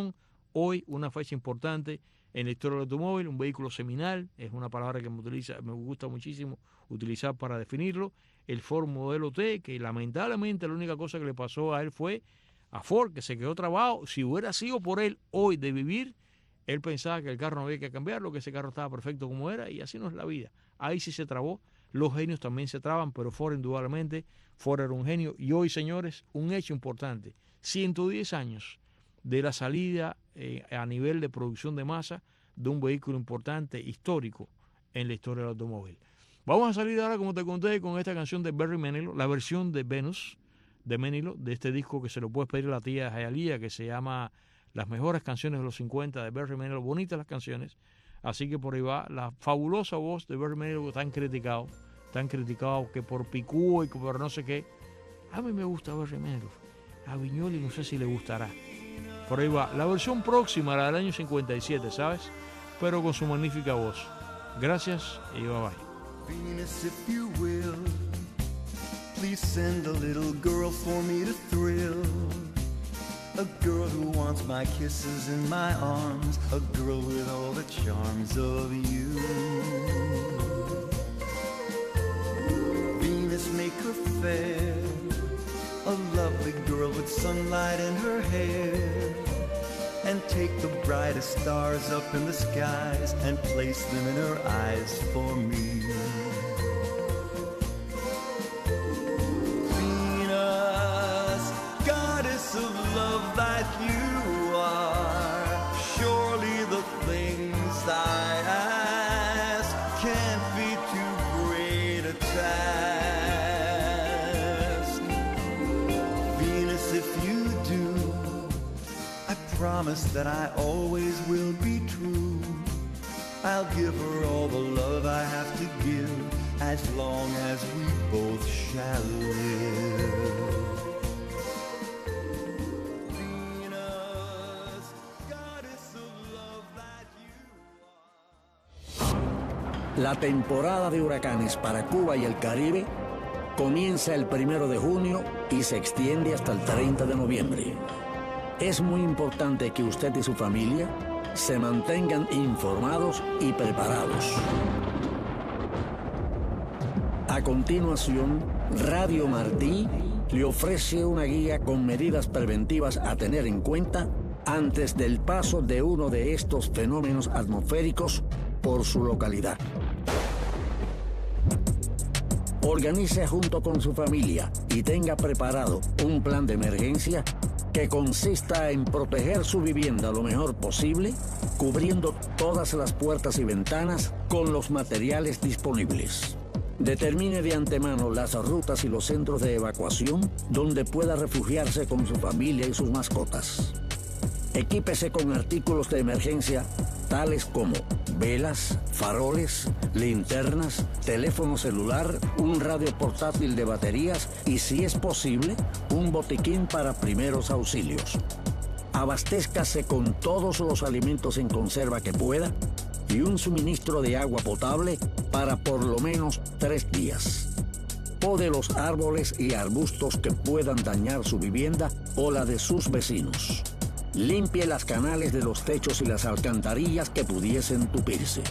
hoy una fecha importante en la historia del automóvil, un vehículo seminal, es una palabra que me, utiliza, me gusta muchísimo utilizar para definirlo, el Ford Modelo T, que lamentablemente la única cosa que le pasó a él fue a Ford, que se quedó trabado. Si hubiera sido por él hoy de vivir, él pensaba que el carro no había que cambiarlo, que ese carro estaba perfecto como era, y así no es la vida. Ahí sí se trabó. Los genios también se traban, pero Ford indudablemente, Ford era un genio. Y hoy, señores, un hecho importante, ciento diez años de la salida eh, a nivel de producción de masa de un vehículo importante, histórico en la historia del automóvil. Vamos a salir ahora, como te conté, con esta canción de Barry Manilow, la versión de Venus de Manilow, de este disco que se lo puedes pedir a la tía Hialeah, que se llama Las mejores canciones de los cincuenta de Barry Manilow, bonitas las canciones. Así que por ahí va la fabulosa voz de Barry Manilow, tan criticado, tan criticado que por picúo y por no sé qué. A mí me gusta Barry Manilow, a Viñoli no sé si le gustará. Por ahí va, la versión próxima, la del año cincuenta y siete, ¿sabes? Pero con su magnífica voz. Gracias y bye bye.
Venus, if you will, please send a little girl for me to thrill. A girl who wants my kisses in my arms, a girl with all the charms of you. Venus, make her fair, a lovely girl with sunlight in her hair. And take the brightest stars up in the skies and place them in her eyes for me. Venus, goddess of love that you are, surely the things I ask can't be too great a task. Venus, if you do, I promise that I always will be true. I'll give her all the love I have to give, as long as we both shall live. Venus, goddess of love that you are.
La temporada de huracanes para Cuba y el Caribe comienza el primero de junio y se extiende hasta el treinta de noviembre. Es muy importante que usted y su familia se mantengan informados y preparados. A continuación, Radio Martí le ofrece una guía con medidas preventivas a tener en cuenta antes del paso de uno de estos fenómenos atmosféricos por su localidad. Organice junto con su familia y tenga preparado un plan de emergencia que consista en proteger su vivienda lo mejor posible, cubriendo todas las puertas y ventanas con los materiales disponibles. Determine de antemano las rutas y los centros de evacuación donde pueda refugiarse con su familia y sus mascotas. Equípese con artículos de emergencia tales como velas, faroles, linternas, teléfono celular, un radio portátil de baterías y, si es posible, un botiquín para primeros auxilios. Abastézcase con todos los alimentos en conserva que pueda y un suministro de agua potable para por lo menos tres días. Pode los árboles y arbustos que puedan dañar su vivienda o la de sus vecinos. Limpie las canales de los techos y las alcantarillas que pudiesen tupirse.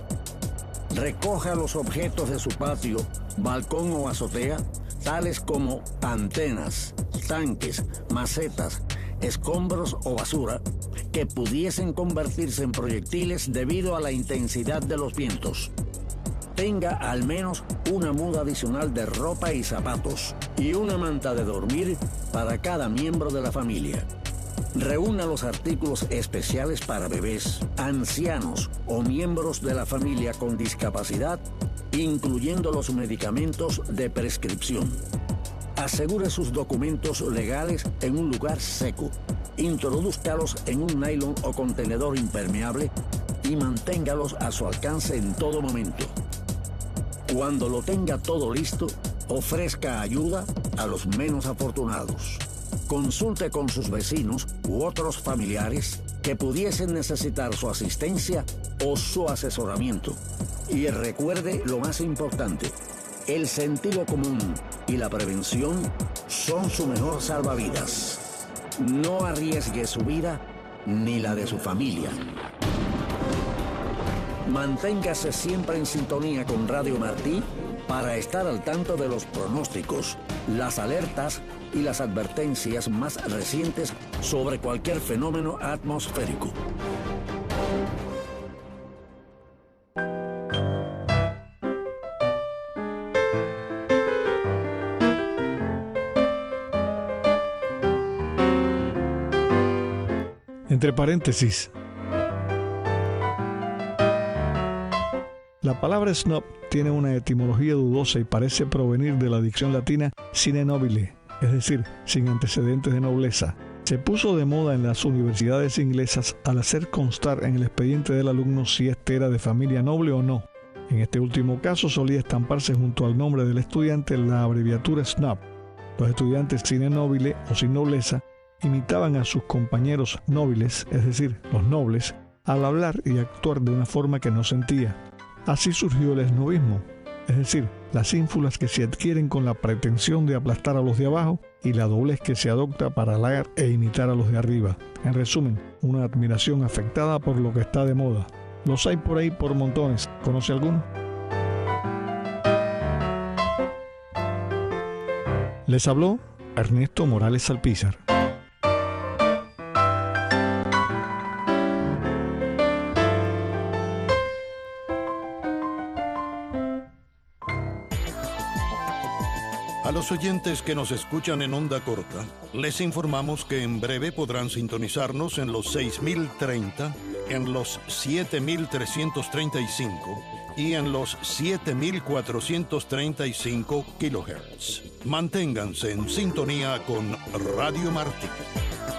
Recoja los objetos de su patio, balcón o azotea, tales como antenas, tanques, macetas, escombros o basura, que pudiesen convertirse en proyectiles debido a la intensidad de los vientos. Tenga al menos una muda adicional de ropa y zapatos y una manta de dormir para cada miembro de la familia. Reúna los artículos especiales para bebés, ancianos o miembros de la familia con discapacidad, incluyendo los medicamentos de prescripción. Asegure sus documentos legales en un lugar seco. Introdúzcalos en un nylon o contenedor impermeable y manténgalos a su alcance en todo momento. Cuando lo tenga todo listo, ofrezca ayuda a los menos afortunados. Consulte con sus vecinos u otros familiares que pudiesen necesitar su asistencia o su asesoramiento. Y recuerde lo más importante, el sentido común y la prevención son su mejor salvavidas. No arriesgue su vida
ni la de su familia. Manténgase siempre en sintonía con Radio Martí para estar al tanto de los pronósticos, las alertas y las advertencias más recientes sobre cualquier fenómeno atmosférico.
Entre paréntesis, la palabra snob tiene una etimología dudosa y parece provenir de la dicción latina sine nobile, es decir, sin antecedentes de nobleza. Se puso de moda en las universidades inglesas al hacer constar en el expediente del alumno si éste era de familia noble o no. En este último caso solía estamparse junto al nombre del estudiante la abreviatura snob. Los estudiantes sine nobile o sin nobleza imitaban a sus compañeros nobles, es decir, los nobles, al hablar y actuar de una forma que no sentía. Así surgió el esnobismo, es decir, las ínfulas que se adquieren con la pretensión de aplastar a los de abajo y la doblez que se adopta para halagar e imitar a los de arriba. En resumen, una admiración afectada por lo que está de moda. Los hay por ahí por montones. ¿Conoce alguno? Les habló Ernesto Morales Alpizar.
A los oyentes que nos escuchan en onda corta, les informamos que en breve podrán sintonizarnos en los seis mil treinta, en los siete mil trescientos treinta y cinco y en los siete mil cuatrocientos treinta y cinco kilohertz. Manténganse en sintonía con Radio Martí.